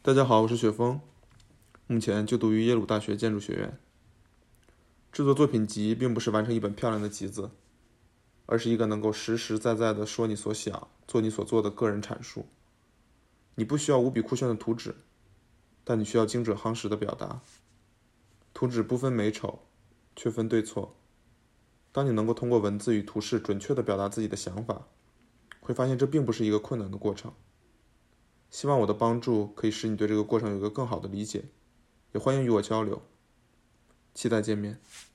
大家好，我是雪峰，目前就读于耶鲁大学建筑学院。制作作品集并不是完成一本漂亮的集子，而是一个能够实实在在的说你所想、做你所做的个人阐述。你不需要无比酷炫的图纸，但你需要精准夯实的表达。图纸不分美丑，却分对错。当你能够通过文字与图示准确地表达自己的想法，会发现这并不是一个困难的过程。希望我的帮助可以使你对这个过程有一个更好的理解，也欢迎与我交流，期待见面。